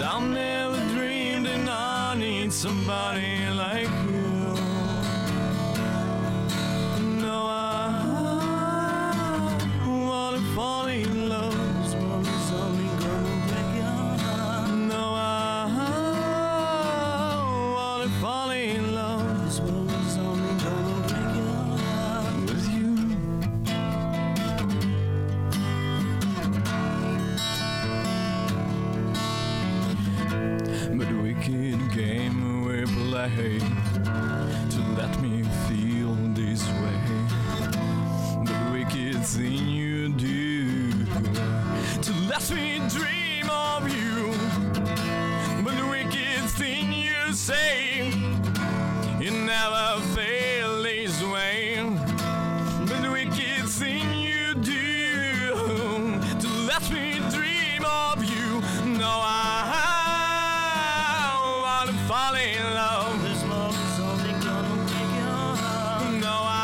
I've never dreamed that I need somebody like you. No, I wanna fall in love. This world is only gonna break your heart. No, I wanna fall in love. This world is only gonna break your heart with you. But the wicked game we play to let me feel this way. The wicked thing you do to let me dream of you. But the wicked thing you say, you never fail this way. But the wicked thing you do to let me dream of you. No, I wanna fall in love. This love is only gonna break your heart. No, I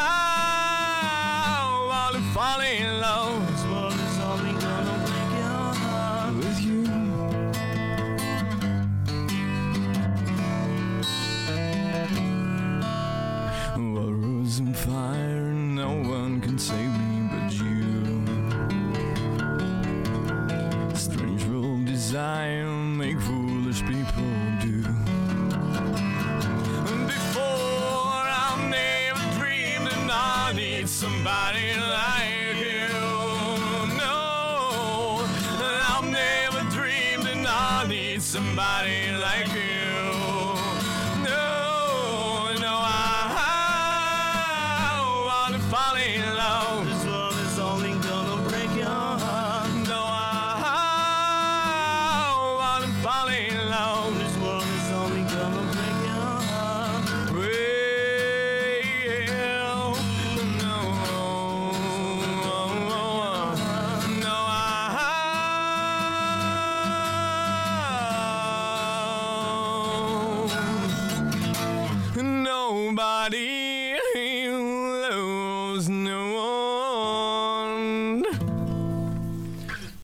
wanna fall in love. This love is only gonna break your heart with you. World's on fire, no one can save me but you. Strange world desire make foolish people do. Before I've never dreamed that I need somebody like you. No, I've never dreamed that I need somebody like you.